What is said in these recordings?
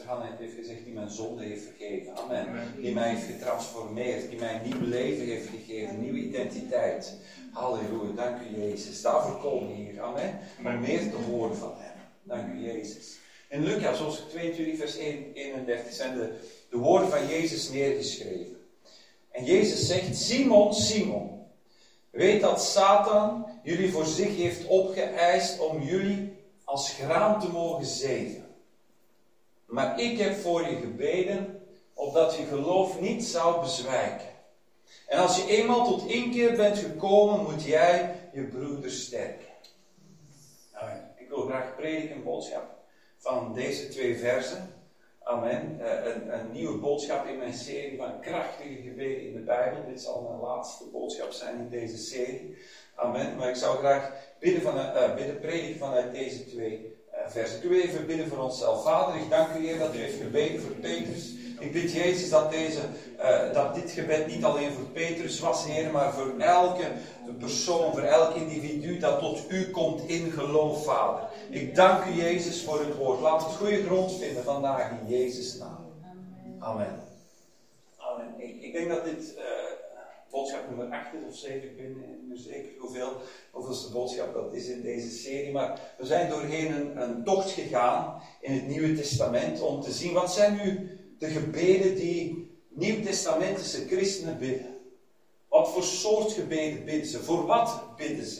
Hannet heeft gezegd, die mijn zonde heeft vergeven. Amen. Die mij heeft getransformeerd, die mij een nieuw leven heeft gegeven, een nieuwe identiteit. Halleluja, dank u Jezus. Daarvoor komen we hier, amen. Om meer te horen van hem. Dank u Jezus. In Lucas, hoofdstuk 22, vers 31 zijn de woorden van Jezus neergeschreven. En Jezus zegt, Simon, Simon, weet dat Satan jullie voor zich heeft opgeëist om jullie als graan te mogen zeven. Maar ik heb voor je gebeden, opdat je geloof niet zou bezwijken. En als je eenmaal tot inkeer bent gekomen, moet jij je broeder sterken. Nou, ik wil graag prediken een boodschap van deze 2 versen. Amen. Een nieuwe boodschap in mijn serie van krachtige gebeden in de Bijbel. Dit zal mijn laatste boodschap zijn in deze serie. Amen. Maar ik zou graag prediken vanuit deze 2 versen. Ik wil even bidden voor onszelf. Vader, ik dank u Heer dat u heeft gebeden voor Petrus. Ik bid Jezus dat dit gebed niet alleen voor Petrus was, Heer, maar voor elke persoon, voor elk individu dat tot u komt in geloof, Vader. Ik dank u Jezus voor het woord. Laat het goede grond vinden vandaag in Jezus' naam. Amen. Amen. Ik denk dat dit boodschap nummer 8 is of 7, ik weet niet meer zeker hoeveelste boodschap dat is in deze serie, maar we zijn doorheen een tocht gegaan in het Nieuwe Testament om te zien wat zijn nu de gebeden die Nieuw-testamentische christenen bidden. Wat voor soort gebeden bidden ze? Voor wat bidden ze?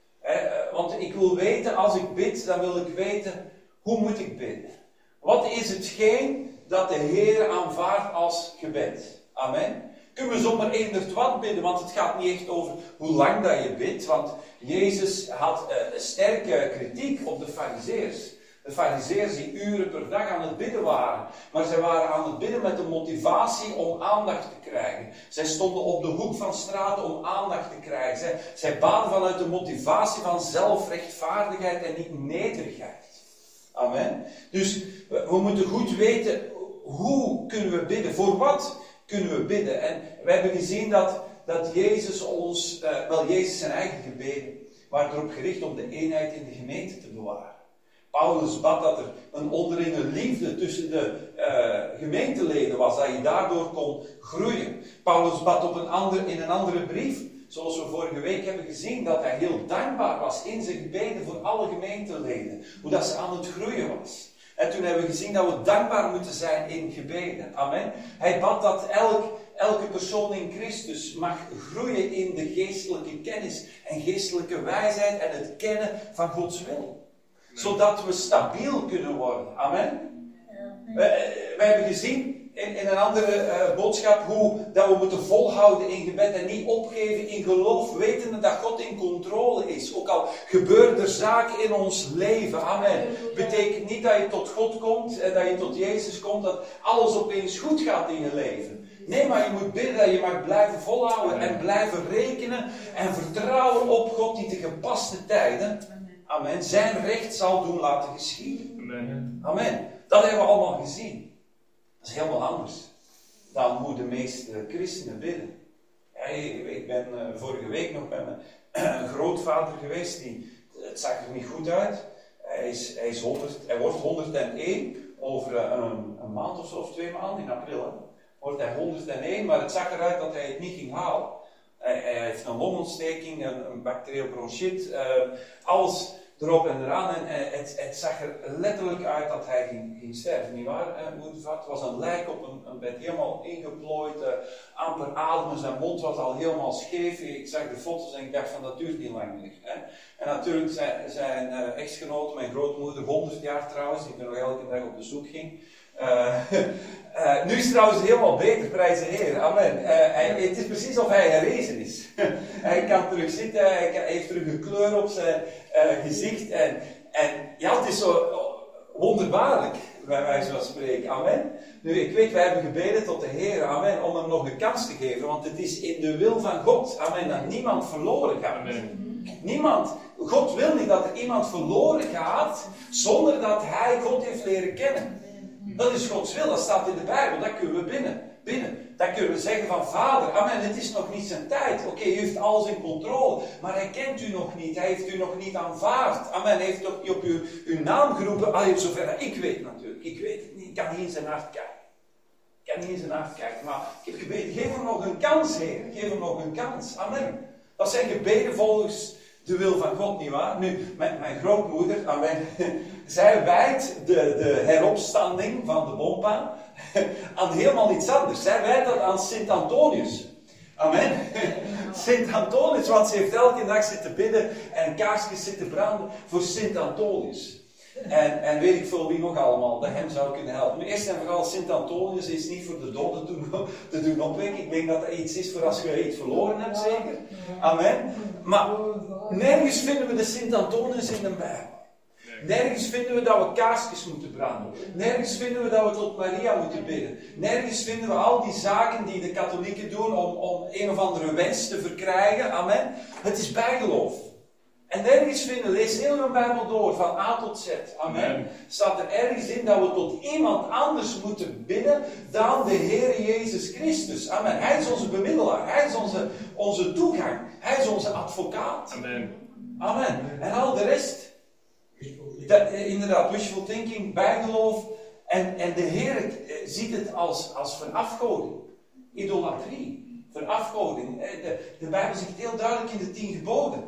Want ik wil weten, als ik bid, dan wil ik weten, hoe moet ik bidden? Wat is hetgeen dat de Heer aanvaardt als gebed? Amen. Kunnen we zomaar eender wat bidden, want het gaat niet echt over hoe lang dat je bidt, want Jezus had sterke kritiek op de Farizeeërs. De Farizeeërs die uren per dag aan het bidden waren. Maar zij waren aan het bidden met de motivatie om aandacht te krijgen. Zij stonden op de hoek van straten om aandacht te krijgen. Zij baden vanuit de motivatie van zelfrechtvaardigheid en niet nederigheid. Amen. Dus we moeten goed weten, hoe kunnen we bidden? Voor wat kunnen we bidden? En we hebben gezien dat Jezus Jezus zijn eigen gebeden waren erop gericht om de eenheid in de gemeente te bewaren. Paulus bad dat er een onderlinge liefde tussen de gemeenteleden was, dat je daardoor kon groeien. Paulus bad in een andere brief, zoals we vorige week hebben gezien, dat hij heel dankbaar was in zijn gebeden voor alle gemeenteleden. Hoe dat ze aan het groeien was. En toen hebben we gezien dat we dankbaar moeten zijn in gebeden. Amen. Hij bad dat elke persoon in Christus mag groeien in de geestelijke kennis en geestelijke wijsheid en het kennen van Gods wil. Zodat we stabiel kunnen worden. Amen. Wij hebben gezien in een andere boodschap hoe dat we moeten volhouden in gebed en niet opgeven in geloof, wetende dat God in controle is. Ook al gebeuren er zaken in ons leven. Amen. Betekent niet dat je tot God komt en dat je tot Jezus komt, dat alles opeens goed gaat in je leven. Nee, maar je moet bidden dat je mag blijven volhouden en blijven rekenen en vertrouwen op God die te gepaste tijden, amen, zijn recht zal doen laten geschieden. Amen. Amen. Dat hebben we allemaal gezien. Dat is helemaal anders dan hoe de meeste christenen bidden. Ik ben vorige week nog bij mijn grootvader geweest. Het zag er niet goed uit. Hij wordt 101 over een maand of zo, of 2 maanden in april. Hè. Wordt hij 101, maar het zag eruit dat hij het niet ging halen. Hij heeft een longontsteking, een bacterieel bronchiet, alles erop en eraan. En het zag er letterlijk uit dat hij ging sterven, nietwaar? Het was een lijk op een bed, helemaal ingeplooid, amper ademen, zijn mond was al helemaal scheef. Ik zag de foto's en ik dacht van dat duurt niet lang meer. Hè? En natuurlijk zijn echtgenote, mijn grootmoeder, 100 jaar trouwens, die er nog elke dag op bezoek ging. Nu is het trouwens helemaal beter, prijs de Heer. Amen. Het is precies of hij herrezen is. Hij kan terug zitten, hij heeft terug een kleur op zijn gezicht. En ja, het is zo wonderbaarlijk, bij wijze van spreken. Amen. Nu, ik weet, wij hebben gebeden tot de Heer, amen, om hem nog een kans te geven. Want het is in de wil van God, amen, dat niemand verloren gaat. Amen. Niemand. God wil niet dat er iemand verloren gaat, zonder dat hij God heeft leren kennen. Dat is Gods wil, dat staat in de Bijbel, dat kunnen we binnen. Dan kunnen we zeggen van Vader, amen, het is nog niet zijn tijd. Oké, u heeft alles in controle, maar hij kent u nog niet, hij heeft u nog niet aanvaard. Amen, hij heeft op uw naam geroepen, zover ik weet natuurlijk, ik weet het niet. Ik kan niet in zijn hart kijken. Maar ik heb gebeden, geef hem nog een kans, Heer. Geef hem nog een kans. Amen. Dat zijn gebeden volgens de wil van God, nietwaar? Nu, mijn grootmoeder, amen, zij wijdt de heropstanding van de Bompa aan helemaal iets anders. Zij wijdt dat aan Sint Antonius. Amen. Sint Antonius, want ze heeft elke dag zitten bidden en kaarsjes zitten branden voor Sint Antonius. En weet ik veel wie nog allemaal dat hem zou kunnen helpen. Maar eerst en vooral, Sint Antonius is niet voor de doden te doen opwekken. Ik denk dat dat iets is voor als je iets verloren hebt, zeker. Amen. Maar nergens vinden we de Sint Antonius in de Bijbel. Nergens vinden we dat we kaarsjes moeten branden. Nergens vinden we dat we tot Maria moeten bidden. Nergens vinden we al die zaken die de katholieken doen om een of andere wens te verkrijgen. Amen. Het is bijgeloof. En nergens vinden, lees heel de Bijbel door, van A tot Z. Amen. Staat er ergens in dat we tot iemand anders moeten bidden dan de Heer Jezus Christus. Amen. Hij is onze bemiddelaar. Hij is onze toegang. Hij is onze advocaat. Amen. Amen. En al de rest... inderdaad, wishful thinking, bijgeloof. En de Heer ziet het als verafgoding. Idolatrie. Verafgoding. De Bijbel zegt heel duidelijk in de 10 geboden.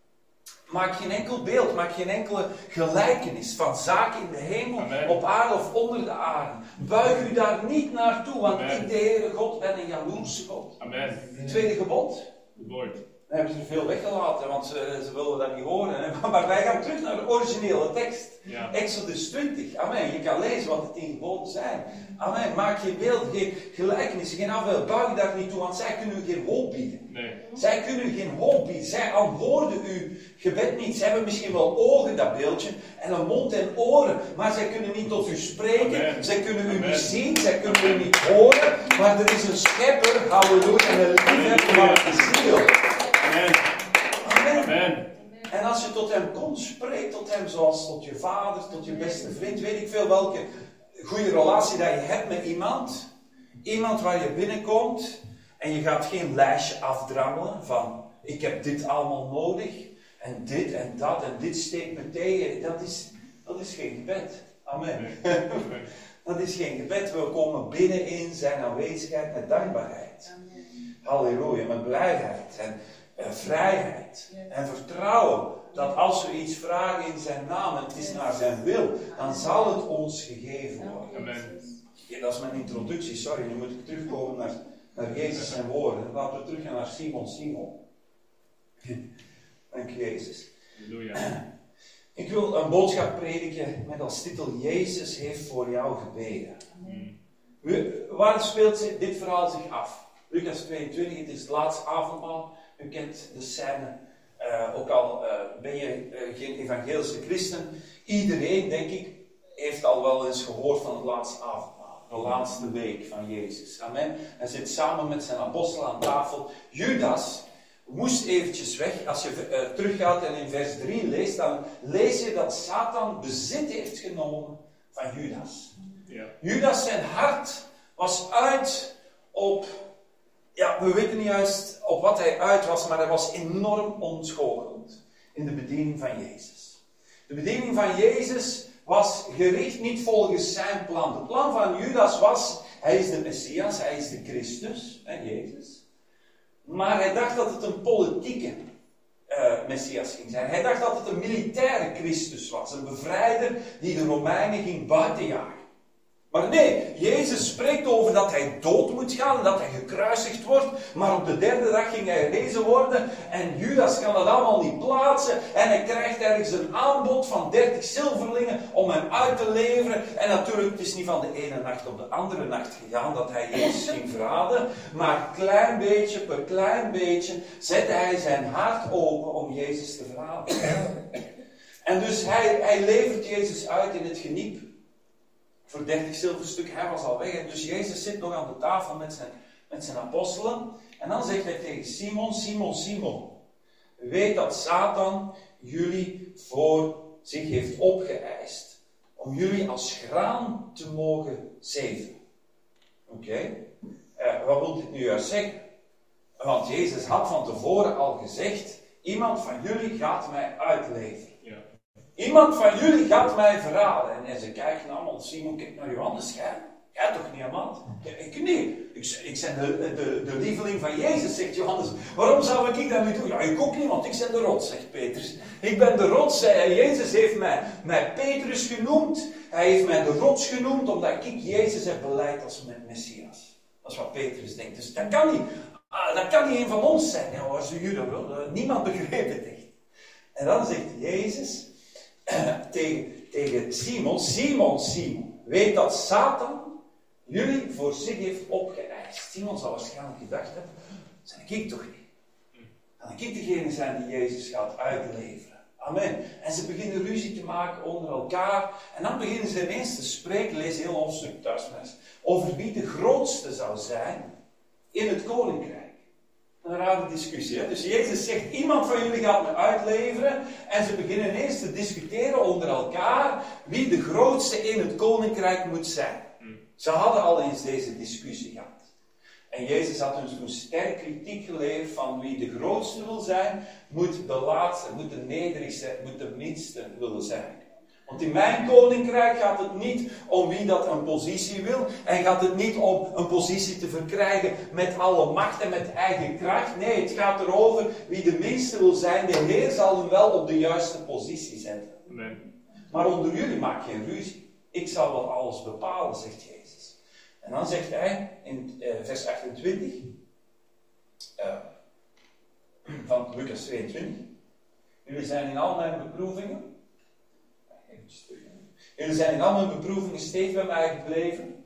Maak geen enkel beeld, maak geen enkele gelijkenis van zaken in de hemel, Amen. Op aarde of onder de aarde. Buig u daar niet naartoe, want Amen. ik, de Heere God, ben een jaloerse God. Amen. Het tweede gebod. Lord. Dan hebben ze er veel weggelaten, want ze wilden dat niet horen. Hè. Maar wij gaan terug naar de originele tekst. Ja. Exodus 20. Amen. Je kan lezen wat de 10 geboden zijn. Amen. Maak geen beeld, geen gelijkenis, geen afbeeld. Buig daar niet toe, want zij kunnen u geen hoop bieden. Nee. Zij kunnen u geen hoop bieden. Zij antwoorden uw gebed niet. Ze hebben misschien wel ogen, dat beeldje, en een mond en oren. Maar zij kunnen niet tot u spreken. Amen. Zij kunnen u Amen. niet zien. Zij kunnen u niet horen. Maar er is een schepper, halleluja, en een liefhebber van de ziel. Amen. Amen. Amen. En als je tot hem komt, spreek tot hem zoals tot je vader, tot je beste vriend. Weet ik veel welke goede relatie dat je hebt met iemand. Iemand waar je binnenkomt en je gaat geen lijstje afdrammelen van ik heb dit allemaal nodig. En dit en dat en dit steekt me tegen. Dat is geen gebed. Amen. Dat is geen gebed. We komen binnen in zijn aanwezigheid met dankbaarheid. Halleluja, met blijheid en vrijheid en vertrouwen dat als we iets vragen in zijn naam en het is naar zijn wil, dan zal het ons gegeven worden. Amen. Ja, dat is mijn introductie, sorry, nu moet ik terugkomen naar Jezus en woorden. Laten we terug gaan naar Simon. Dank je, Jezus. Halleluja. Ik wil een boodschap prediken met als titel Jezus heeft voor jou gebeden. Waar speelt dit verhaal zich af? Lucas 22, het is het laatste avondmaal. U kent de scène. Ook al ben je geen evangelische christen. Iedereen, denk ik, heeft al wel eens gehoord van het laatste avondmaal. De laatste week van Jezus. Amen. Hij zit samen met zijn apostelen aan tafel. Judas moest eventjes weg. Als je teruggaat en in vers 3 leest, dan lees je dat Satan bezit heeft genomen van Judas. Ja. Judas, zijn hart was uit op... Ja, we weten niet juist op wat hij uit was, maar hij was enorm ontgoocheld in de bediening van Jezus. De bediening van Jezus was gericht niet volgens zijn plan. Het plan van Judas was, hij is de Messias, hij is de Christus, Jezus. Maar hij dacht dat het een politieke Messias ging zijn. Hij dacht dat het een militaire Christus was, een bevrijder die de Romeinen ging buitenjagen. Maar nee, Jezus spreekt over dat hij dood moet gaan en dat hij gekruisigd wordt. Maar op de 3e dag ging hij herrezen worden. En Judas kan dat allemaal niet plaatsen. En hij krijgt ergens een aanbod van 30 zilverlingen om hem uit te leveren. En natuurlijk, het is niet van de ene nacht op de andere nacht gegaan dat hij Jezus ging verraden. Maar klein beetje per klein beetje zette hij zijn hart open om Jezus te verraden. En dus hij levert Jezus uit in het geniep. Voor 30 zilverstukken, hij was al weg. En dus Jezus zit nog aan de tafel met zijn apostelen. En dan zegt hij tegen Simon. Weet dat Satan jullie voor zich heeft opgeëist. Om jullie als graan te mogen zeven. Oké. Wat wil dit nu juist zeggen? Want Jezus had van tevoren al gezegd. Iemand van jullie gaat mij uitleveren. Ja. Iemand van jullie gaat mij verraden. En ze kijken allemaal, Simon, kijk naar Johannes, jij toch niet, man? Ik niet. Ik ben de lieveling van Jezus, zegt Johannes. Waarom zou ik dat nu doen? Ja, ik ook niet, want ik ben de rots, zegt Petrus. Ik ben de rots. Jezus heeft mij Petrus genoemd. Hij heeft mij de rots genoemd, omdat ik Jezus heb beleid als mijn Messias. Dat is wat Petrus denkt. Dus dat kan niet een van ons zijn. Ja, waar ze jullie wel? Niemand begreep het echt. En dan zegt Jezus tegen Simon, Simon, weet dat Satan jullie voor zich heeft opgeëist. Simon zal waarschijnlijk gedacht hebben, dat ben ik toch niet. Kan ik degene zijn die Jezus gaat uitleveren. Amen. En ze beginnen ruzie te maken onder elkaar. En dan beginnen ze ineens te spreken, lees heel hoofdstuk thuis, over wie de grootste zou zijn in het koninkrijk. Een rare discussie. Hè? Dus Jezus zegt, iemand van jullie gaat me uitleveren. En ze beginnen ineens te discussiëren onder elkaar wie de grootste in het koninkrijk moet zijn. Ze hadden al eens deze discussie gehad. En Jezus had ons toen sterk kritiek geleerd van wie de grootste wil zijn, moet de laatste, moet de nederigste, moet de minste willen zijn. Want in mijn koninkrijk gaat het niet om wie dat een positie wil. En gaat het niet om een positie te verkrijgen met alle macht en met eigen kracht. Nee, het gaat erover wie de minste wil zijn. De Heer zal hem wel op de juiste positie zetten. Amen. Maar onder jullie maak geen ruzie. Ik zal wel alles bepalen, zegt Jezus. En dan zegt hij in vers 28 van Lucas 22. Jullie zijn in al mijn beproevingen. Jullie zijn in al mijn beproevingen steeds bij mij gebleven.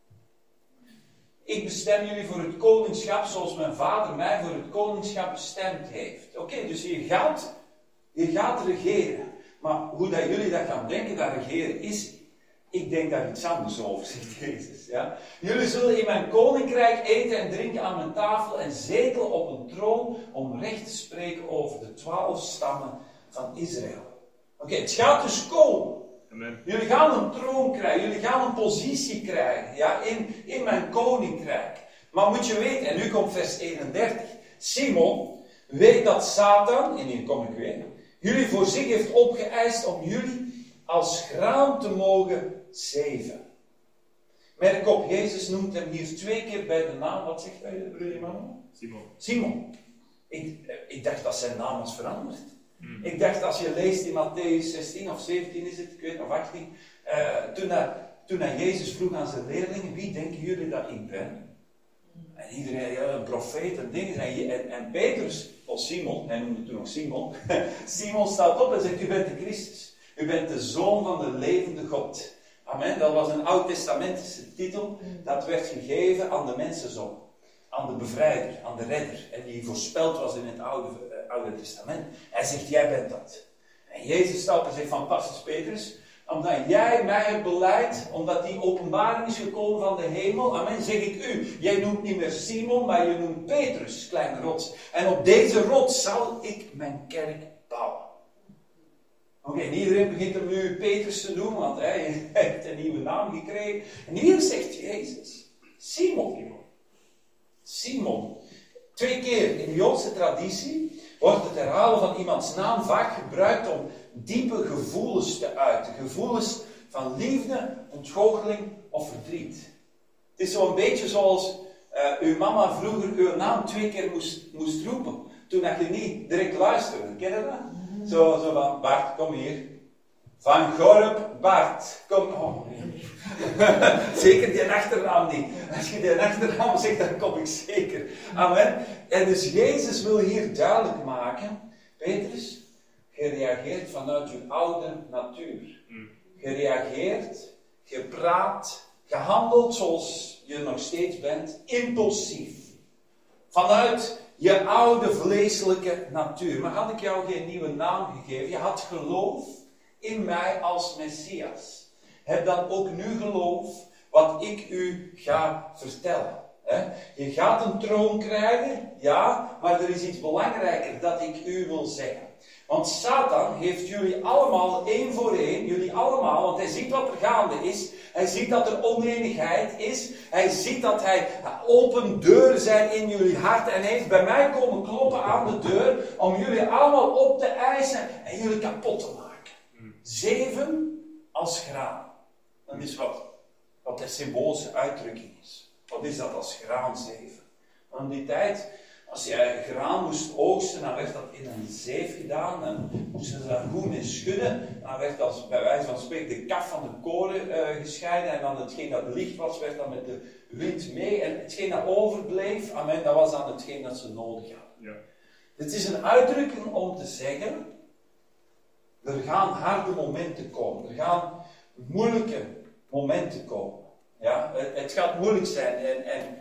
Ik bestem jullie voor het koningschap zoals mijn vader mij voor het koningschap bestemd heeft. Oké, dus je gaat regeren. Maar hoe dat jullie dat gaan denken, dat regeren is, ik denk daar iets anders over, zegt Jezus. Ja? Jullie zullen in mijn koninkrijk eten en drinken aan mijn tafel en zetelen op een troon om recht te spreken over de 12 stammen van Israël. Oké, het gaat dus komen. Amen. Jullie gaan een troon krijgen, jullie gaan een positie krijgen, ja, in mijn koninkrijk. Maar moet je weten, en nu komt vers 31. Simon, weet dat Satan, en hier kom ik weer, jullie voor zich heeft opgeëist om jullie als graan te mogen zeven. Merk op, Jezus noemt hem hier 2 keer bij de naam. Wat zegt hij, broer Emmanuel? Simon. Ik dacht dat zijn naam was veranderd. Ik dacht, als je leest in Mattheüs 16 of 17 is het, ik weet nog 18, toen hij Jezus vroeg aan zijn leerlingen, wie denken jullie dat ik ben? En iedereen, een profeet en dingen. En Petrus, of Simon, hij noemde toen nog Simon, Simon staat op en zegt, u bent de Christus. U bent de Zoon van de levende God. Amen, dat was een oud-testamentische titel, dat werd gegeven aan de mensenzoon. Aan de bevrijder, aan de redder, die voorspeld was in het Oude Testament. Hij zegt, jij bent dat. En Jezus staat en zegt, fantastisch Petrus, omdat jij mij hebt beleid, omdat die openbaring is gekomen van de hemel, amen, zeg ik u. Jij noemt niet meer Simon, maar je noemt Petrus, kleine rots. En op deze rots zal ik mijn kerk bouwen. Oké, en iedereen begint hem nu Petrus te doen, want hij heeft een nieuwe naam gekregen. En hier zegt Jezus, Simon. 2 keer in de Joodse traditie wordt het herhalen van iemands naam vaak gebruikt om diepe gevoelens te uiten. Gevoelens van liefde, ontgoocheling of verdriet. Het is zo'n beetje zoals uw mama vroeger uw naam 2 keer moest roepen. Toen dat je niet direct luisterde. Ken je dat? Zo van, Bart, kom hier. Van Gorp, Bart, kom. Oh, zeker die achternaam niet. Als je die achternaam zegt, dan kom ik zeker. Amen. En dus Jezus wil hier duidelijk maken, Petrus, je reageert vanuit je oude natuur. Je reageert, je praat, je handelt zoals je nog steeds bent, impulsief. Vanuit je oude vleeselijke natuur. Maar had ik jou geen nieuwe naam gegeven, je had geloof in mij als Messias. Heb dan ook nu geloof wat ik u ga vertellen. Je gaat een troon krijgen, ja, maar er is iets belangrijker dat ik u wil zeggen. Want Satan heeft jullie allemaal, 1 voor 1, jullie allemaal, want hij ziet wat er gaande is. Hij ziet dat er oneenigheid is. Hij ziet dat hij open deuren zijn in jullie hart. En hij heeft bij mij komen kloppen aan de deur om jullie allemaal op te eisen en jullie kapot te maken. 7 als graan. Dat is wat de symbolische uitdrukking is. Wat is dat als graan 7? Want in die tijd, als je graan moest oogsten, dan werd dat in een zeef gedaan. En moesten ze daar goed mee schudden. Dan werd als bij wijze van spreken de kaf van de koren gescheiden. En dan hetgeen dat licht was, werd dan met de wind mee. En hetgeen dat overbleef, amen, dat was dan hetgeen dat ze nodig hadden. Ja. Het is een uitdrukking om te zeggen, er gaan harde momenten komen. Er gaan moeilijke momenten komen. Ja? Het gaat moeilijk zijn en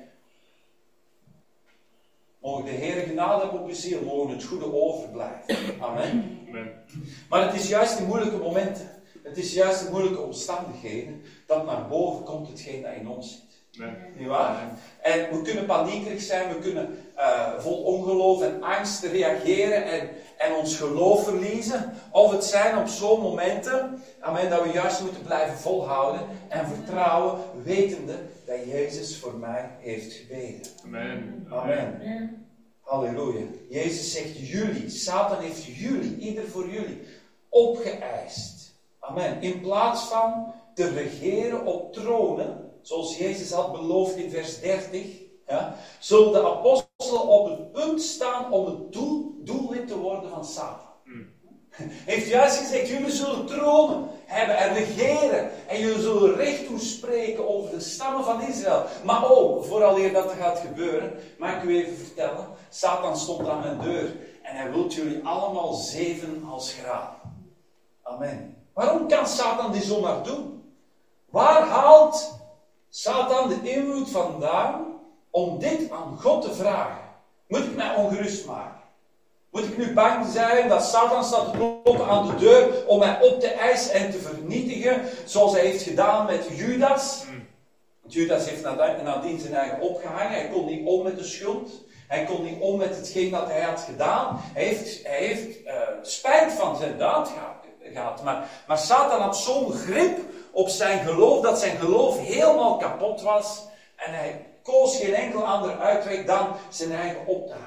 mogen de Heer genade hebben op uw ziel, mogen het goede overblijven. Amen. Amen. Maar het is juist in moeilijke momenten, het is juist in moeilijke omstandigheden, dat naar boven komt hetgeen dat in ons zit. Niet waar? En we kunnen paniekerig zijn, we kunnen vol ongeloof en angst reageren en ons geloof verliezen. Of het zijn op zo'n momenten, amen, dat we juist moeten blijven volhouden en vertrouwen, wetende dat Jezus voor mij heeft gebeden. Amen. Amen. Halleluja. Jezus zegt jullie, Satan heeft jullie, ieder voor jullie, opgeëist. Amen. In plaats van te regeren op tronen, zoals Jezus had beloofd in vers 30, ja, zullen de apostelen op het punt staan om het doelwit te worden van Satan. Heeft juist gezegd, jullie zullen tronen hebben en regeren. En jullie zullen recht toespreken over de stammen van Israël. Maar vooraleer dat gaat gebeuren, mag ik u even vertellen. Satan stond aan mijn deur. En hij wil jullie allemaal 7 als graan. Amen. Waarom kan Satan dit zomaar doen? Waar haalt Satan de invloed vandaan om dit aan God te vragen? Moet ik mij ongerust maken? Moet ik nu bang zijn dat Satan staat te kloppen aan de deur om mij op te eisen en te vernietigen, zoals hij heeft gedaan met Judas? Want Judas heeft nadien zijn eigen opgehangen. Hij kon niet om met de schuld. Hij kon niet om met hetgeen dat hij had gedaan. Hij heeft spijt van zijn daad gehad. Maar Satan had zo'n grip op zijn geloof, dat zijn geloof helemaal kapot was. En hij koos geen enkel andere uitweg dan zijn eigen op te hangen.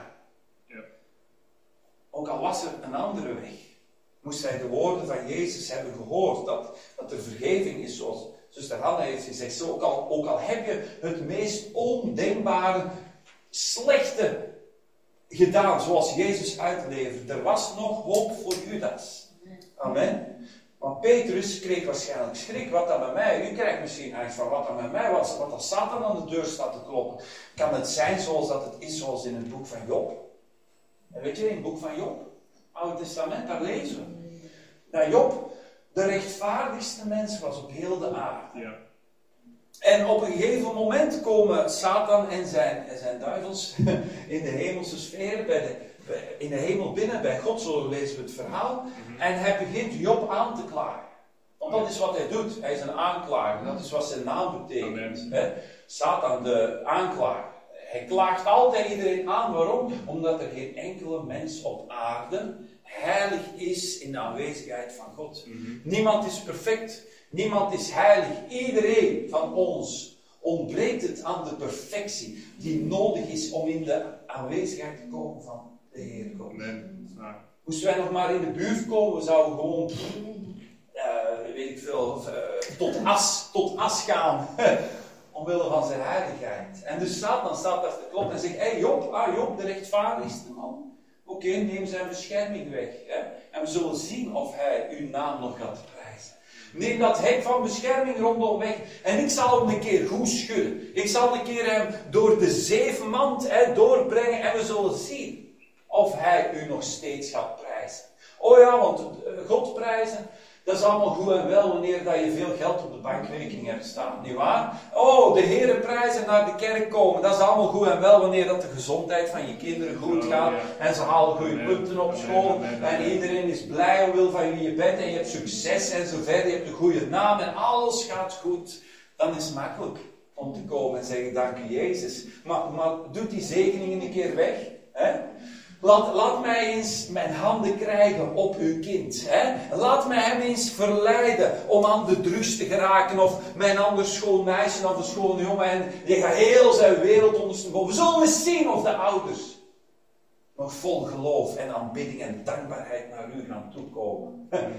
Ook al was er een andere weg, moest hij de woorden van Jezus hebben gehoord, dat er vergeving is, zoals zuster Hanna heeft gezegd. Zo, ook al heb je het meest ondenkbare, slechte gedaan, zoals Jezus uitleverde, er was nog hoop voor Judas. Amen. Maar Petrus kreeg waarschijnlijk schrik. Wat dan bij mij? U krijgt misschien angst van wat dan bij mij was. Wat als Satan aan de deur staat te kloppen. Kan het zijn zoals dat het is, zoals in het boek van Job? En weet je, in het boek van Job, Oude Testament, daar lezen we. Dat Job de rechtvaardigste mens was op heel de aarde. Ja. En op een gegeven moment komen Satan en zijn duivels in de hemelse sfeer, in de hemel binnen, bij God, zo lezen we het verhaal. En hij begint Job aan te klagen. Want dat is wat hij doet. Hij is een aanklager. Dat is wat zijn naam betekent. Satan, de aanklager. Hij klaagt altijd iedereen aan. Waarom? Omdat er geen enkele mens op aarde heilig is in de aanwezigheid van God. Niemand is perfect. Niemand is heilig. Iedereen van ons ontbreekt het aan de perfectie die nodig is om in de aanwezigheid te komen van de Heer God. Moesten wij nog maar in de buurt komen, we zouden gewoon, weet ik veel, tot as gaan. Omwille van zijn heiligheid. En dus Satan staat daar te kloppen en zegt, hey Job, de rechtvaardigste man. Oké, neem zijn bescherming weg. Hè? En we zullen zien of hij uw naam nog gaat prijzen. Neem dat hek van bescherming rondom weg. En ik zal hem een keer goed schudden. Ik zal een keer hem door de zevenmand doorbrengen. En we zullen zien of hij u nog steeds gaat prijzen. Oh ja, want God prijzen, dat is allemaal goed en wel wanneer dat je veel geld op de bankrekening hebt staan, nietwaar? Oh, de Heere prijzen naar de kerk komen, dat is allemaal goed en wel wanneer dat de gezondheid van je kinderen goed gaat en ze halen goede punten op school en iedereen is blij omwille van wie je bent en je hebt succes en zo verder, je hebt een goede naam en alles gaat goed. Dan is het makkelijk om te komen en zeggen, dank u Jezus. Maar doe die zegeningen een keer weg, hè? Laat mij eens mijn handen krijgen op uw kind. Hè? Laat mij hem eens verleiden om aan de drugs te geraken. Of mijn ander schoon meisje of een schoon jongen. En die gaat heel zijn wereld ondersteboven. We zullen eens zien of de ouders nog vol geloof en aanbidding en dankbaarheid naar u gaan toekomen.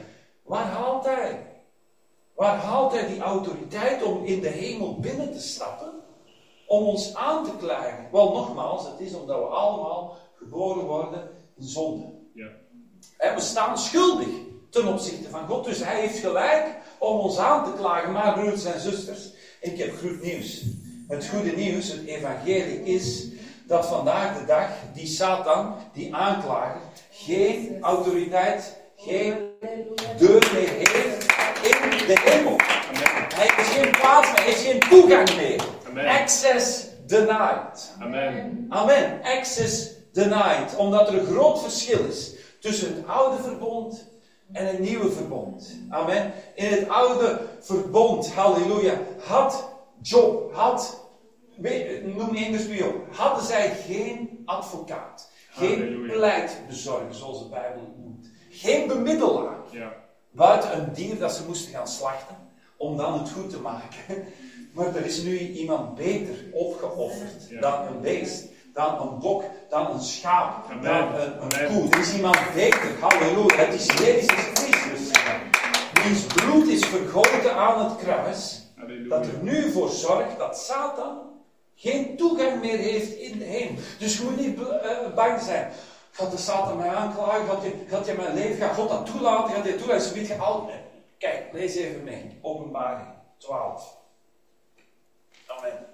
Waar haalt hij? Waar haalt hij die autoriteit om in de hemel binnen te stappen? Om ons aan te klagen? Wel, nogmaals, het is omdat we allemaal geboren worden in zonde. Ja. En we staan schuldig ten opzichte van God. Dus hij heeft gelijk om ons aan te klagen. Maar broeders en zusters, ik heb goed nieuws. Het goede nieuws, het evangelie is dat vandaag de dag die Satan, die aanklager, geen autoriteit, geen deur meer heeft in de hemel. Hij heeft geen plaats meer, hij heeft geen toegang meer. Amen. Access denied. Amen. Amen. Access denied. Omdat er een groot verschil is tussen het oude verbond en het nieuwe verbond. Amen. In het oude verbond, halleluja, had Job, noem één spion, hadden zij geen advocaat. Geen Halleluja. pleitbezorger, zoals de Bijbel het noemt. Geen bemiddelaar. Ja. Buiten een dier dat ze moesten gaan slachten, om dan het goed te maken. Maar er is nu iemand beter opgeofferd dan een beest, dan een bok, dan een schaap, Amen. dan een Amen. koe. Er is iemand beter, halleluja. Het is Jezus Christus, wiens bloed is vergoten aan het kruis, Halleluja. dat er nu voor zorgt dat Satan geen toegang meer heeft in de hemel. Dus je moet niet bang zijn. Gaat de Satan mij aanklagen? Gaat hij mijn leven? Gaat God dat toelaten? Gaat hij toelaten? Ze weet altijd. Kijk, lees even mee. Openbaring 12. Amen.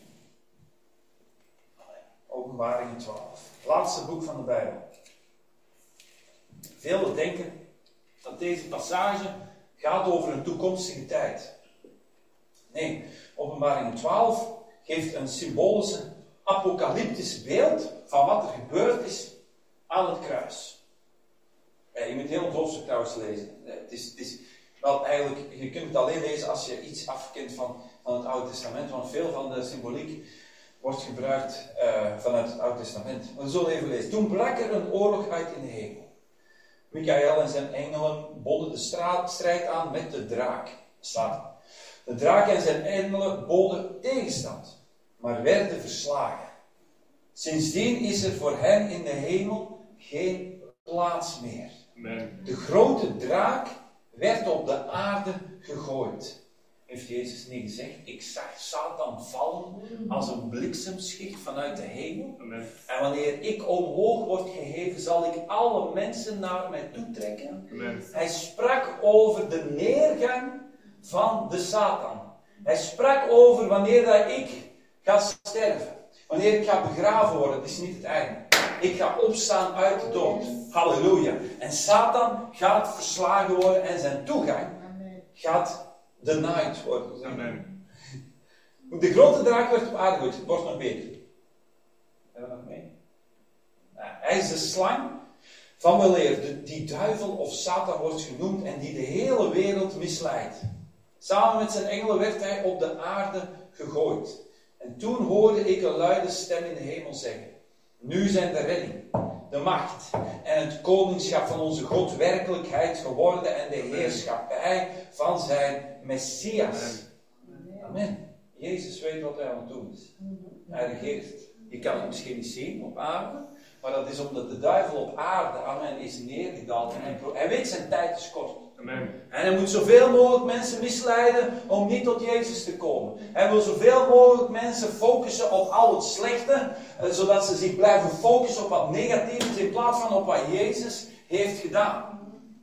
Openbaring 12. Laatste boek van de Bijbel. Velen denken dat deze passage gaat over een toekomstige tijd. Nee, Openbaring 12 geeft een symbolische, apocalyptisch beeld van wat er gebeurd is aan het kruis. Je moet heel het hoofdstuk trouwens lezen. Het is wel eigenlijk, je kunt het alleen lezen als je iets afkent van het Oude Testament, want veel van de symboliek wordt gebruikt vanuit het Oude Testament. We zullen even lezen. Toen brak er een oorlog uit in de hemel. Michael en zijn engelen boden de strijd aan met de draak. Satan. De draak en zijn engelen boden tegenstand, maar werden verslagen. Sindsdien is er voor hen in de hemel geen plaats meer. Amen. De grote draak werd op de aarde gegooid. Heeft Jezus niet gezegd, ik zag Satan vallen als een bliksemschicht vanuit de hemel. Amen. En wanneer ik omhoog word geheven, zal ik alle mensen naar mij toe trekken. Amen. Hij sprak over de neergang van de Satan. Hij sprak over wanneer dat ik ga sterven. Wanneer ik ga begraven worden, dat is niet het einde. Ik ga opstaan uit de dood. Halleluja. En Satan gaat verslagen worden en zijn toegang gaat denied worden. Amen. De grote draak werd op aarde gegooid. Het wordt nog beter. Hebben we nog mee? Hij is de slang van weleer, die duivel of Satan wordt genoemd en die de hele wereld misleidt. Samen met zijn engelen werd hij op de aarde gegooid. En toen hoorde ik een luide stem in de hemel zeggen: nu zijn de redding, de macht en het koningschap van onze God werkelijkheid geworden en de heerschappij van zijn Messias. Amen. Jezus weet wat hij aan het doen is. Hij regeert. Je kan het misschien niet zien op aarde, maar dat is omdat de duivel op aarde, amen, is neergedaald. En hij weet zijn tijd is kort. Amen. En hij moet zoveel mogelijk mensen misleiden om niet tot Jezus te komen. Hij wil zoveel mogelijk mensen focussen op al het slechte, zodat ze zich blijven focussen op wat negatief is in plaats van op wat Jezus heeft gedaan.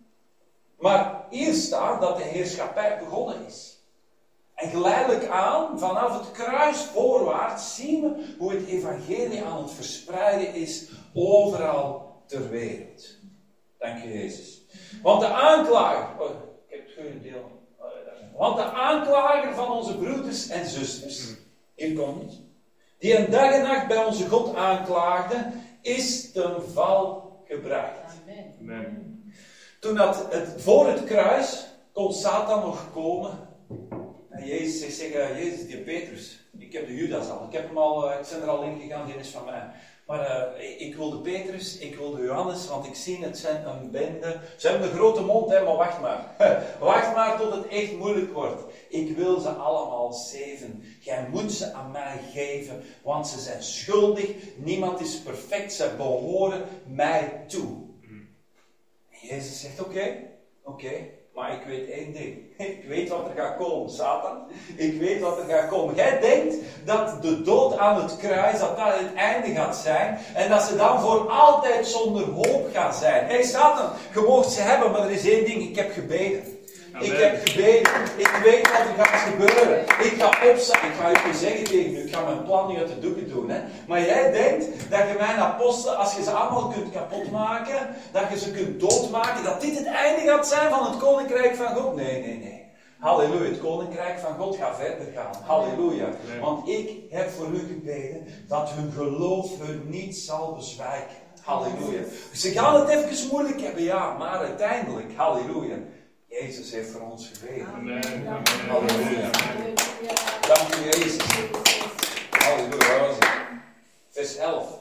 Maar hier staat dat de heerschappij begonnen is. En geleidelijk aan, vanaf het kruis voorwaarts, zien we hoe het evangelie aan het verspreiden is overal ter wereld. Dank je, Jezus. Want de aanklager, ik heb het goede deel. Want de aanklager van onze broeders en zusters, hier komt het, die een dag en nacht bij onze God aanklaagde, is ten val gebracht. Amen. Toen voor het kruis kon Satan nog komen. En Jezus zegt, Jezus, die Petrus, ik heb de Judas al, ik ben er al in gegaan, die is van mij. Maar ik wil de Petrus, ik wil de Johannes, want ik zie het zijn een bende. Ze hebben een grote mond, hè, maar wacht maar. Wacht maar tot het echt moeilijk wordt. Ik wil ze allemaal zeven. Jij moet ze aan mij geven, want ze zijn schuldig. Niemand is perfect, ze behoren mij toe. En Jezus zegt, oké. Maar ik weet één ding. Ik weet wat er gaat komen, Satan. Ik weet wat er gaat komen. Jij denkt dat de dood aan het kruis, dat het einde gaat zijn. En dat ze dan voor altijd zonder hoop gaan zijn. Hé Satan, je moogt ze hebben, maar er is één ding. Ik heb gebeden. Amen. Ik heb gebeden. Ik weet wat er gaat gebeuren. Ik ga opstaan. Ik ga je zeggen tegen u. Ik ga mijn plan niet uit de doeken doen. Hè. Maar jij denkt dat je mijn apostelen, als je ze allemaal kunt kapotmaken, dat je ze kunt doodmaken, dat dit het einde gaat zijn van het koninkrijk van God. Nee. Halleluja. Het koninkrijk van God gaat verder gaan. Halleluja. Want ik heb voor u gebeden dat hun geloof hun niet zal bezwijken. Halleluja. Ze gaan het even moeilijk hebben, ja. Maar uiteindelijk, halleluja. Jezus heeft voor ons gebeden. Amen. Halleluja. Dank u, Jezus. Halleluja. Vers 11.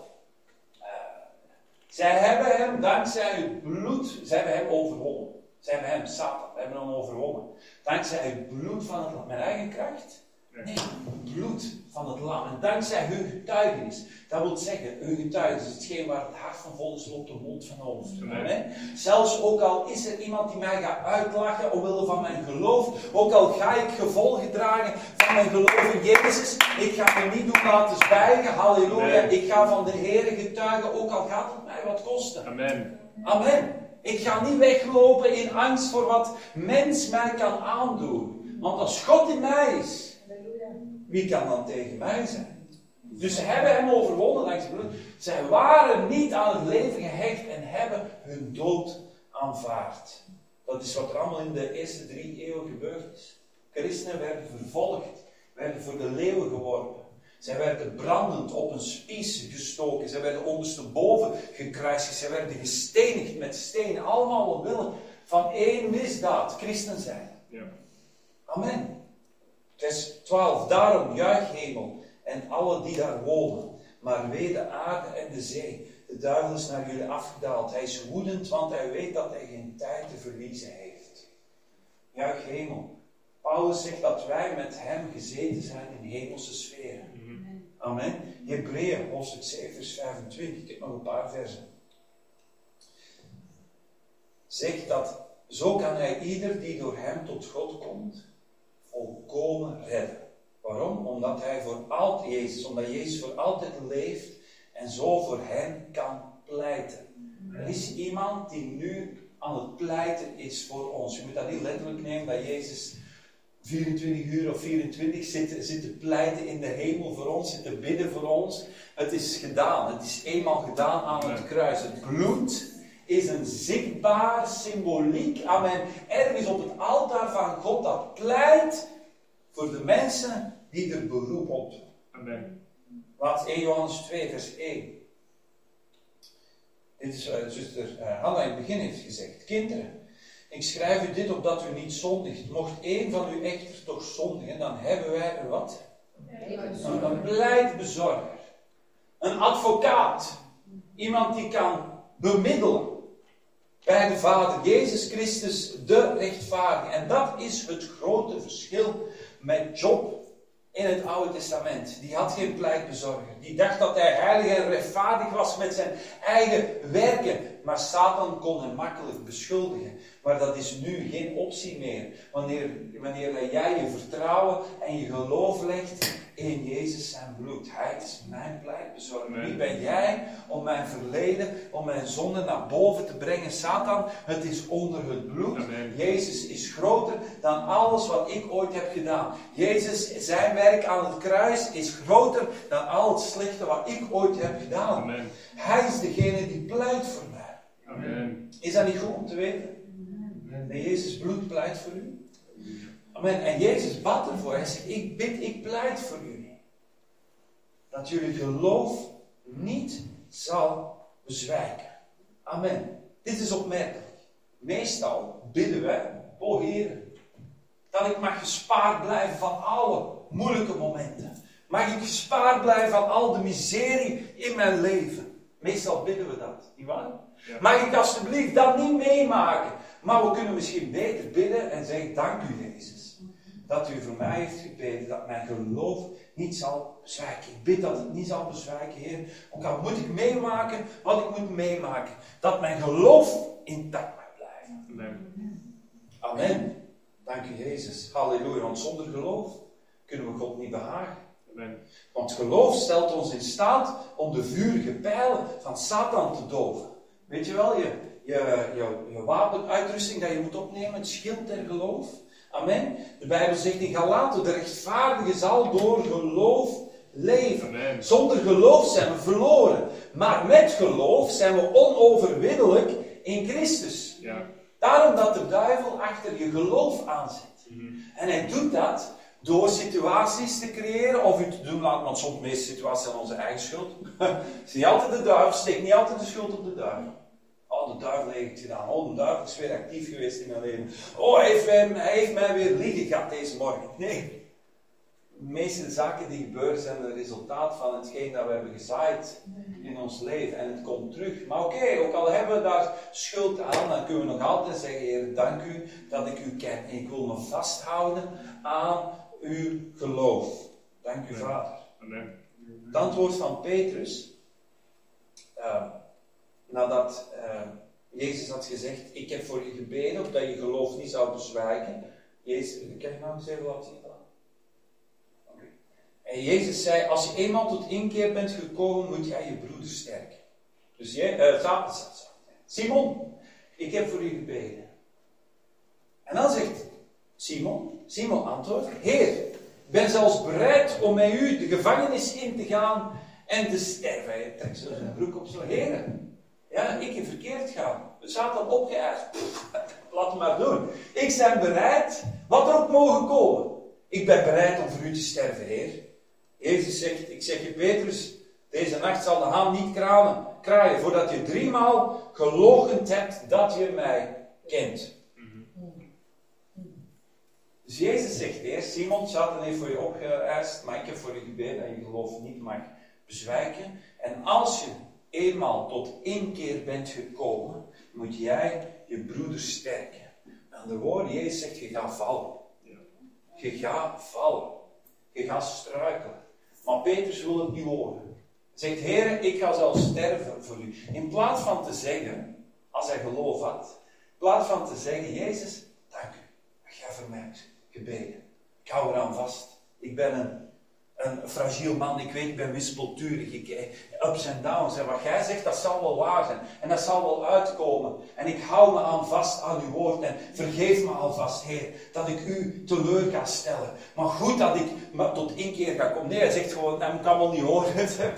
Zij hebben hem, dankzij het bloed, zij hebben hem overwonnen. Zij hebben hem, Satan, hebben hem overwonnen. Dankzij het bloed van het lam. Mijn eigen kracht? Nee, het bloed van het lam. En dankzij hun getuigenis. Dat wil zeggen, hun getuigenis is hetgeen waar het hart van vol is, loopt de mond van ons. Amen. Zelfs ook al is er iemand die mij gaat uitlachen omwille van mijn geloof. Ook al ga ik gevolgen dragen van mijn geloof in Jezus. Ik ga me niet doen laten zwijgen. Halleluja. Amen. Ik ga van de Heere getuigen, ook al gaat het mij wat kosten. Amen. Amen. Ik ga niet weglopen in angst voor wat mens mij kan aandoen. Want als God in mij is, wie kan dan tegen mij zijn? Dus ze hebben hem overwonnen dankzij het bloed. Zij waren niet aan het leven gehecht en hebben hun dood aanvaard. Dat is wat er allemaal in de eerste 3 eeuwen gebeurd is. Christenen werden vervolgd, werden voor de leeuwen geworpen. Zij werden brandend op een spies gestoken. Zij werden ondersteboven gekruisigd. Zij werden gestenigd met stenen. Allemaal omwille van één misdaad. Christen zijn. Ja. Amen. Vers 12. Daarom juich hemel en alle die daar wonen. Maar wee de aarde en de zee. De duivel is naar jullie afgedaald. Hij is woedend, want hij weet dat hij geen tijd te verliezen heeft. Juich hemel. Paulus zegt dat wij met hem gezeten zijn in hemelse sferen. Amen. Hebreeën, hoofdstuk 7, vers 25. Ik heb nog een paar versen. Zegt dat, zo kan hij ieder die door hem tot God komt, volkomen redden. Waarom? Omdat hij voor altijd Jezus, omdat Jezus voor altijd leeft en zo voor hen kan pleiten. Er is iemand die nu aan het pleiten is voor ons. Je moet dat niet letterlijk nemen dat Jezus 24 uur of 24 zit te pleiten in de hemel voor ons, zit te bidden voor ons. Het is gedaan. Het is eenmaal gedaan aan het kruis. Het bloed is een zichtbaar symboliek. Amen. Ergens op het altaar van God dat pleit voor de mensen die er beroep op doen. Amen. Laat 1 Johannes 2 vers 1. Dit is zuster Hanna in het begin heeft gezegd. Kinderen, ik schrijf u dit opdat u niet zondigt. Mocht één van u echter toch zondigen, dan hebben wij een wat? Een pleitbezorger. Een advocaat. Iemand die kan bemiddelen bij de Vader. Jezus Christus, de rechtvaardige. En dat is het grote verschil met Job in het Oude Testament. Die had geen pleitbezorger. Die dacht dat hij heilig en rechtvaardig was met zijn eigen werken. Maar Satan kon hem makkelijk beschuldigen. Maar dat is nu geen optie meer. Wanneer jij je vertrouwen en je geloof legt in Jezus zijn bloed. Hij is mijn pleitbezorger. Wie ben jij om mijn verleden, om mijn zonde naar boven te brengen? Satan, het is onder het bloed. Amen. Jezus is groter dan alles wat ik ooit heb gedaan. Jezus, zijn werk aan het kruis is groter dan al het slechte wat ik ooit heb gedaan. Amen. Hij is degene die pleit voor mij. Amen. Is dat niet goed om te weten? Dat Jezus bloed pleit voor u? Amen. En Jezus bad ervoor. Hij zegt, ik pleit voor jullie. Dat jullie geloof niet zal bezwijken. Amen. Dit is opmerkelijk. Meestal bidden wij, o Heer, dat ik mag gespaard blijven van alle moeilijke momenten. Mag ik gespaard blijven van al de miserie in mijn leven. Meestal bidden we dat, nietwaar? Ja. Mag ik alsjeblieft dat niet meemaken? Maar we kunnen misschien beter bidden en zeggen, dank u Jezus. Dat u voor mij heeft gebeden, dat mijn geloof niet zal bezwijken. Ik bid dat het niet zal bezwijken, Heer. Ook al moet ik meemaken wat ik moet meemaken. Dat mijn geloof intact mag blijven. Amen. Amen. Dank u Jezus. Halleluja. Want zonder geloof kunnen we God niet behagen. Amen. Want geloof stelt ons in staat om de vurige pijlen van Satan te doven. Weet je wel, je wapenuitrusting dat je moet opnemen, het schild der geloof. Amen. De Bijbel zegt in Galaten, de rechtvaardige zal door geloof leven. Amen. Zonder geloof zijn we verloren. Maar met geloof zijn we onoverwinnelijk in Christus. Ja. Daarom dat de duivel achter je geloof aanzet. En hij doet dat door situaties te creëren of u te doen laten, want soms de meeste situaties zijn onze eigen schuld. Het is niet altijd de duivel, steekt niet altijd de schuld op de duivel. Oh, de duivel heeft het gedaan. Oh, de duivel is weer actief geweest in mijn leven. Oh, hij heeft mij weer liegen gehad deze morgen. Nee. De meeste zaken die gebeuren zijn het resultaat van hetgeen dat we hebben gezaaid in ons leven. En het komt terug. Maar oké, ook al hebben we daar schuld aan, dan kunnen we nog altijd zeggen, Heer, dank u dat ik u ken. En ik wil me vasthouden aan uw geloof. Dank u, Vader. Amen. Het antwoord van Petrus, nadat Jezus had gezegd, ik heb voor je gebeden, opdat je geloof niet zou bezwijken. Jezus, kan je nou eens even laten zien? Okay. En Jezus zei, als je eenmaal tot inkeer bent gekomen, moet jij je broeder sterken. Dus Simon, ik heb voor u gebeden. En dan zegt Simon antwoordt, Heer, ik ben zelfs bereid om met u de gevangenis in te gaan en te sterven. Hij trekt zo zijn broek op, zo, Heer, ja, ik heb verkeerd gaan. We zaten dan opgeëist. Laat het maar doen. Ik ben bereid, wat er ook mogen komen. Ik ben bereid om voor u te sterven, Heer. Jezus zegt, ik zeg je Petrus, deze nacht zal de haan niet kraaien, voordat je 3 maal geloochend hebt dat je mij kent. Dus Jezus zegt eerst, Simon, Satan heeft voor je opgeëist, maar ik heb voor je gebeden en je geloof niet mag bezwijken. En als je eenmaal tot inkeer bent gekomen, moet jij je broeder sterken. Met andere woorden, Jezus zegt, je gaat vallen. Je gaat vallen. Je gaat struikelen. Maar Petrus wil het niet horen. Hij zegt, Heer, ik ga zelfs sterven voor u. In plaats van te zeggen, als hij geloof had, in plaats van te zeggen, Jezus, dank u. Dat jij voor mij gebeden. Ik hou eraan vast. Ik ben een fragiel man. Ik weet, ik ben wispelturig. Ups en downs. En wat jij zegt, dat zal wel waar zijn. En dat zal wel uitkomen. En ik hou me aan vast aan uw woord. En vergeef me alvast, Heer, dat ik u teleur ga stellen. Maar goed dat ik tot inkeer ga komen. Nee, hij zegt gewoon, dat moet ik allemaal niet horen.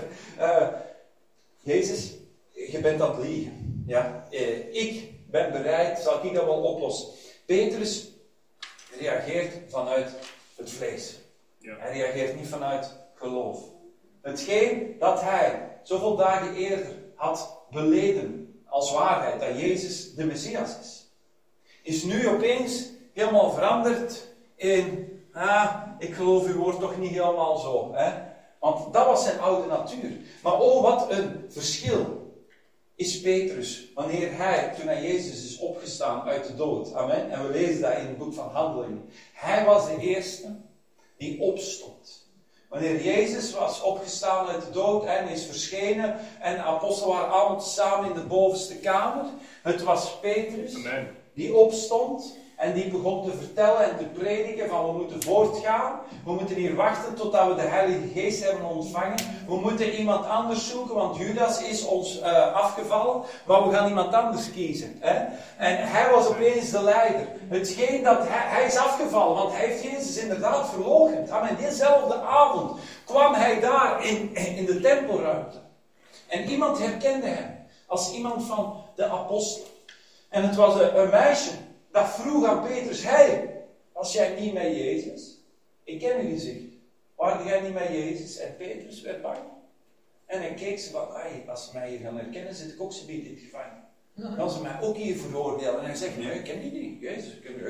Jezus, je bent aan het liegen. Ja? Ik ben bereid, zal ik dat wel oplossen. Petrus reageert vanuit het vlees. Ja. Hij reageert niet vanuit geloof. Hetgeen dat hij zoveel dagen eerder had beleden als waarheid, dat Jezus de Messias is nu opeens helemaal veranderd in, ik geloof uw woord toch niet helemaal zo. Hè? Want dat was zijn oude natuur. Maar oh, wat een verschil is Petrus, wanneer hij, toen hij Jezus is opgestaan uit de dood. Amen. En we lezen dat in het boek van Handelingen. Hij was de eerste die opstond. Wanneer Jezus was opgestaan uit de dood en is verschenen en de apostelen waren allemaal samen in de bovenste kamer. Het was Petrus die opstond en die begon te vertellen en te prediken van we moeten voortgaan. We moeten hier wachten totdat we de Heilige Geest hebben ontvangen. We moeten iemand anders zoeken, want Judas is ons afgevallen. Maar we gaan iemand anders kiezen. Hè? En hij was opeens de leider. Hetgeen dat hij is afgevallen, want hij heeft Jezus inderdaad verloochend. En diezelfde avond kwam hij daar in de tempelruimte. En iemand herkende hem als iemand van de apostelen. En het was een meisje dat vroeg aan Petrus, hey, was jij niet met Jezus? Ik ken uw gezicht. Waren jij niet met Jezus? En Petrus werd bang. En hij keek ze van, als ze mij hier gaan herkennen, zit ik ook zo in het gevangen. Dan ze mij ook hier veroordelen. En hij zegt, nee, ik ken die niet. Jezus,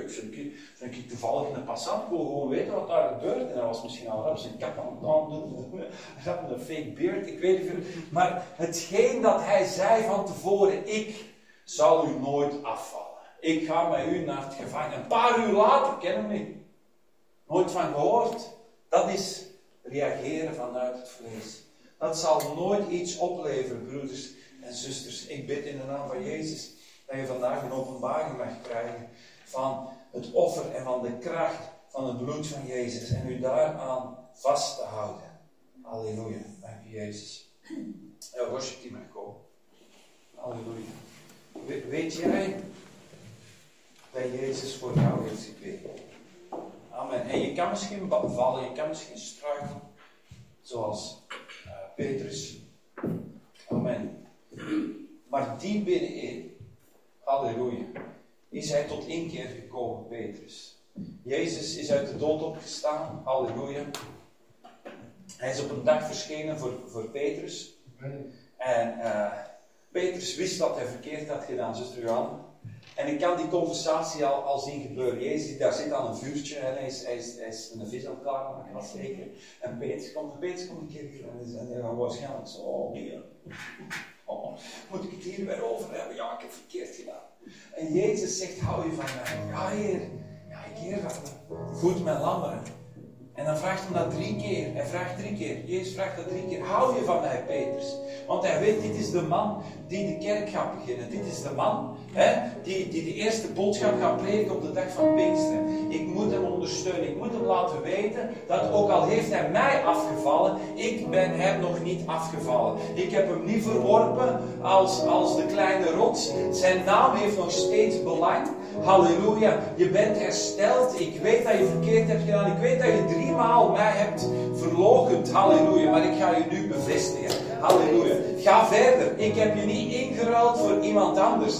ik toevallig een passant, ik wil gewoon weten wat daar gebeurt. En hij was misschien al op zijn kap aan het doen. Hij had een fake beard, ik weet niet veel. Maar hetgeen dat hij zei van tevoren, ik zal u nooit afvallen. Ik ga met u naar het gevangen. Een paar uur later, ken hem niet. Nooit van gehoord. Dat is reageren vanuit het vlees. Dat zal nooit iets opleveren, broeders en zusters. Ik bid in de naam van Jezus dat je vandaag een openbaring mag krijgen van het offer en van de kracht van het bloed van Jezus. En u daaraan vast te houden. Halleluja. Dank u, Jezus. Ja, worship die mag komen. Halleluja. Weet jij dat Jezus voor jou heeft gebeden? Amen. En je kan misschien vallen, je kan misschien struikelen. Zoals Petrus. Amen. Maar diep binnenin, halleluja, is hij tot inkeer gekomen, Petrus. Jezus is uit de dood opgestaan, halleluja. Hij is op een dag verschenen voor Petrus. En Petrus wist dat hij verkeerd had gedaan, zuster Johanna. En ik kan die conversatie al zien gebeuren. Jezus daar zit aan een vuurtje en hij is een vis aan het klaarmaken, dat zeker. En Petrus komt een keer en hij gaat waarschijnlijk zo, oh nee, moet ik het hier weer over hebben? Ja, ik heb verkeerd gedaan. En Jezus zegt, hou je van mij? Ja, Heer. Ja, ik Heer van me. Voed mijn lammeren. En dan vraagt hij dat 3 keer. Hij vraagt 3 keer. Jezus vraagt dat 3 keer. Hou je van mij, Petrus? Want hij weet, dit is de man die de kerk gaat beginnen. Dit is de man die de eerste boodschap gaat prediken op de dag van Pinksteren. Ik moet hem ondersteunen. Ik moet hem laten weten dat ook al heeft hij mij afgevallen, ik ben hem nog niet afgevallen. Ik heb hem niet verworpen als de kleine rots. Zijn naam heeft nog steeds belang. Halleluja. Je bent hersteld. Ik weet dat je verkeerd hebt gedaan. Ik weet dat je 3 maal mij hebt verloochend. Halleluja. Maar ik ga je nu bevestigen. Halleluja. Ga verder. Ik heb je niet ingeruild voor iemand anders.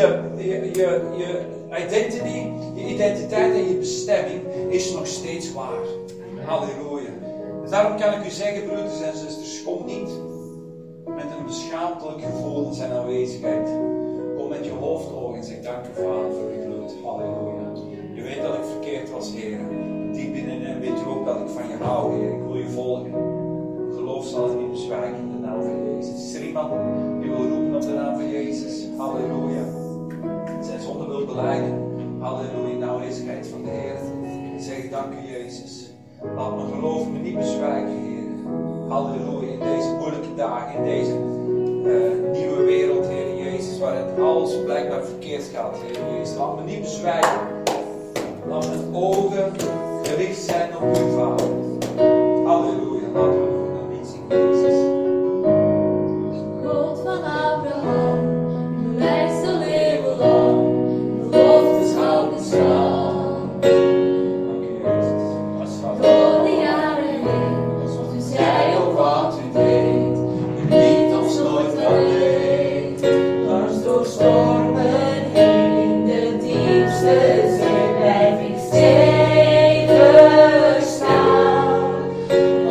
Je identiteit en je bestemming is nog steeds waar. Halleluja. Dus daarom kan ik u zeggen, broeders en zusters, kom niet met een beschaamdelijk gevoel in zijn aanwezigheid. Kom met je hoofd oog en zeg, dank u Vader voor uw bloed. Halleluja. Je weet dat ik verkeerd was, Heer. Diep binnenin weet je ook dat ik van je hou, Heer. Ik wil je volgen. Geloof zal ik niet bezwijken in de naam van Jezus. Is er iemand die wil roepen op de naam van Jezus? Halleluja. Zijn zonde wil belijden. Halleluja. In de aanwezigheid van de Heer. En zeg, dank u Jezus. Laat mijn geloof me niet bezwijken, Heer. Halleluja. In deze moeilijke dagen, in deze nieuwe wereld, Heer Jezus, waar het alles blijkbaar verkeerd gaat, Heer Jezus. Laat me niet bezwijken. Laat mijn ogen gericht zijn op u, Vader.